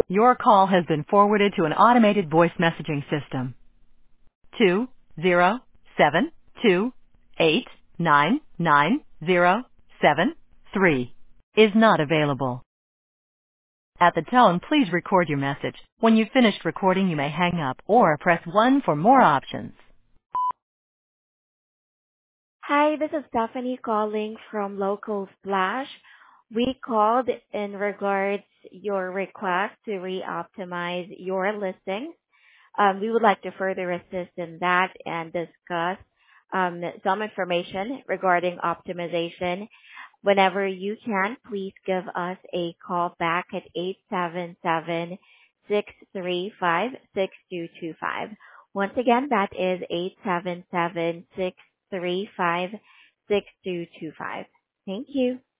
Your call has been forwarded to an automated voice messaging system. 207289907 is not available. At the tone, please record your message. When you've finished recording, you may hang up or press 1 for more options. Hi, this is Stephanie calling from Local Splash. We called in regards your request to re-optimize your listing. We would like to further assist in that and discuss some information regarding optimization. Whenever you can, please give us a call back at 877-635-6225. Once again, that is 877-635-6225. Thank you.